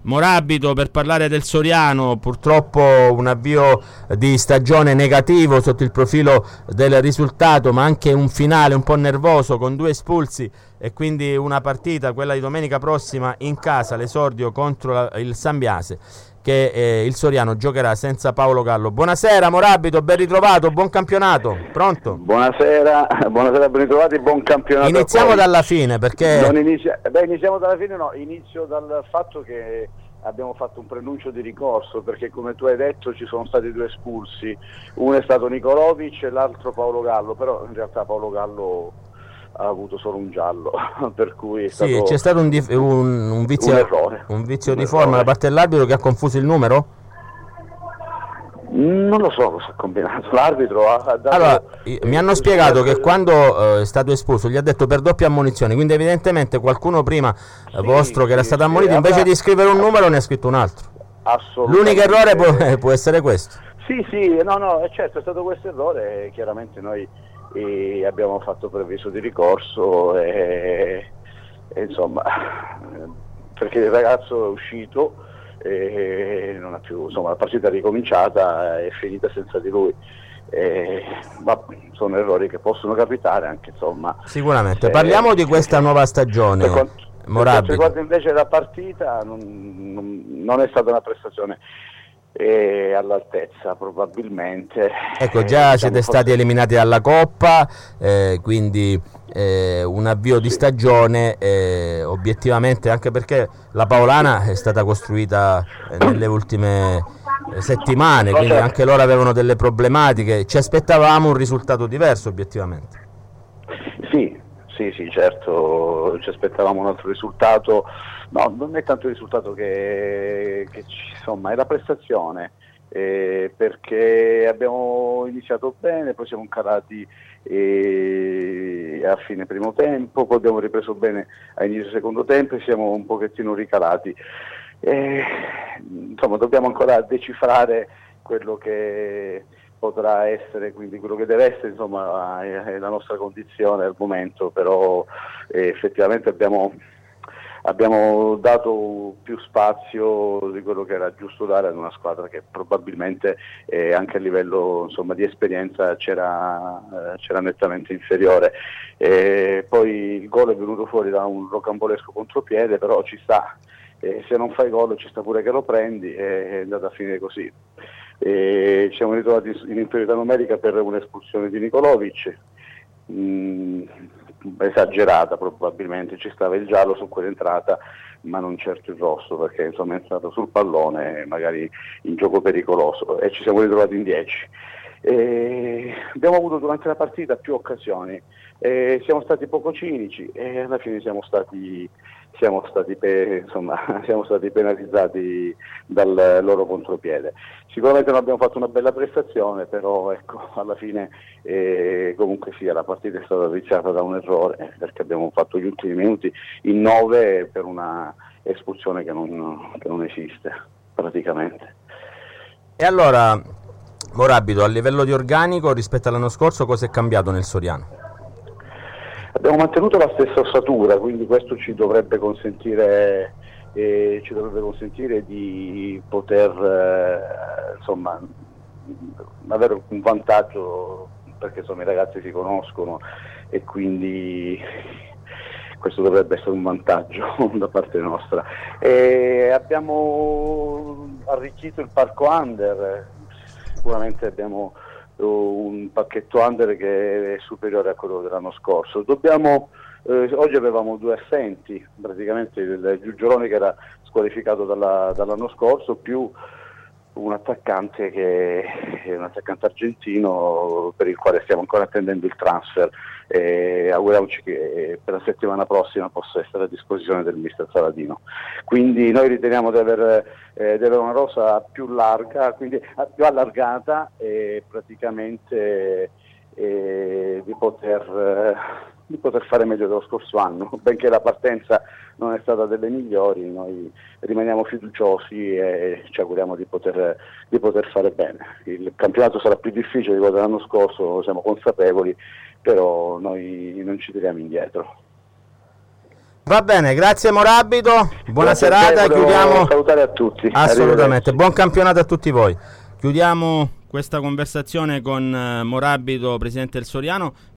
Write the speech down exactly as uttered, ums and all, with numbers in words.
Morabito per parlare del Soriano. Purtroppo un avvio di stagione negativo sotto il profilo del risultato, ma anche un finale un po' nervoso con due espulsi e quindi una partita, quella di domenica prossima in casa, l'esordio contro la, il Sambiase, che eh, il Soriano giocherà senza Paolo Gallo. Buonasera Morabito, ben ritrovato, buon campionato. Pronto? Buonasera, buonasera, ben ritrovati, buon campionato. Iniziamo dalla fine, perché non inizia... Beh, iniziamo dalla fine, no, inizio dal fatto che abbiamo fatto un prenuncio di ricorso, perché come tu hai detto ci sono stati due espulsi, uno è stato Nicolovic e l'altro Paolo Gallo, però in realtà Paolo Gallo ha avuto solo un giallo, per cui è sì, stato c'è stato un, dif- un, un vizio, un errore, un vizio un di errore. forma da parte dell'arbitro che ha confuso il numero? Non lo so cosa ha combinato l'arbitro. Ha dato, allora, eh, mi hanno spiegato che eh, quando eh, è stato espulso gli ha detto per doppia ammonizione, quindi evidentemente qualcuno prima eh, sì, vostro che sì, era stato sì, ammonito avrà... invece di scrivere un numero ne ha scritto un altro. L'unico errore può, eh, può essere questo. Sì, sì, no, no, certo è stato questo errore, chiaramente noi eh, abbiamo fatto preavviso di ricorso e, e insomma, perché il ragazzo è uscito e non ha più, insomma, la partita è ricominciata, è finita senza di lui. Eh, ma sono errori che possono capitare anche, insomma. Sicuramente. Se, Parliamo di questa se, nuova stagione. Per quanto, per quanto riguarda Morabito. invece la partita, non, non, non è stata una prestazione eh, all'altezza probabilmente. Ecco, eh, già diciamo siete forse... stati eliminati dalla Coppa, eh, quindi eh, un avvio di Sì. stagione eh, obiettivamente, anche perché la Paolana è stata costruita eh, nelle ultime eh, settimane, No, quindi certo. anche loro avevano delle problematiche. Ci aspettavamo un risultato diverso obiettivamente. Sì, sì, sì, certo, ci aspettavamo un altro risultato. No, non è tanto il risultato che, che insomma, è la prestazione, eh, perché abbiamo iniziato bene, poi siamo calati eh, a fine primo tempo, poi abbiamo ripreso bene a inizio secondo tempo e siamo un pochettino ricalati. Eh, insomma, dobbiamo ancora decifrare quello che potrà essere, quindi quello che deve essere, insomma, è la nostra condizione al momento, però eh, effettivamente abbiamo, abbiamo dato più spazio di quello che era giusto dare ad una squadra che probabilmente eh, anche a livello, insomma, di esperienza c'era, eh, c'era nettamente inferiore. Eh, poi il gol è venuto fuori da un rocambolesco contropiede, però ci sta, eh, se non fai gol ci sta pure che lo prendi, e è andata a finire così. E ci siamo ritrovati in inferiorità numerica per un'espulsione di Nicolovic, mm, esagerata probabilmente, ci stava il giallo su quell'entrata ma non certo il rosso, perché insomma è entrato sul pallone magari in gioco pericoloso, e ci siamo ritrovati in dieci. E abbiamo avuto durante la partita più occasioni, e siamo stati poco cinici e alla fine siamo stati Siamo stati, pe- insomma, siamo stati penalizzati dal loro contropiede. Sicuramente non abbiamo fatto una bella prestazione, però ecco, alla fine eh, comunque sia, la partita è stata viziata da un errore, perché abbiamo fatto gli ultimi minuti in nove per una espulsione che non, che non esiste praticamente. E allora, Morabito, a livello di organico rispetto all'anno scorso cosa è cambiato nel Soriano? Abbiamo mantenuto la stessa ossatura, quindi questo ci dovrebbe consentire, eh, ci dovrebbe consentire di poter eh, insomma, avere un vantaggio, perché insomma, i ragazzi si conoscono e quindi questo dovrebbe essere un vantaggio da parte nostra. E abbiamo arricchito il parco under, sicuramente abbiamo un pacchetto under che è superiore a quello dell'anno scorso. Dobbiamo, eh, oggi avevamo due assenti, praticamente il Giugioloni che era squalificato dalla, dall'anno scorso, più un attaccante che è un attaccante argentino per il quale stiamo ancora attendendo il transfer, e auguriamoci che per la settimana prossima possa essere a disposizione del mister Saladino. Quindi noi riteniamo di avere, eh, di avere una rosa più larga, quindi più allargata, e praticamente eh, di poter eh, di poter fare meglio dello scorso anno, benché la partenza non è stata delle migliori. Noi rimaniamo fiduciosi e ci auguriamo di poter, di poter fare bene. Il campionato sarà più difficile di quello dell'anno scorso, siamo consapevoli, però noi non ci tiriamo indietro. Va bene, grazie Morabito, buona Grazie serata, te, chiudiamo. Salutare a tutti. Assolutamente, buon campionato a tutti voi. Chiudiamo questa conversazione con Morabito, presidente del Soriano.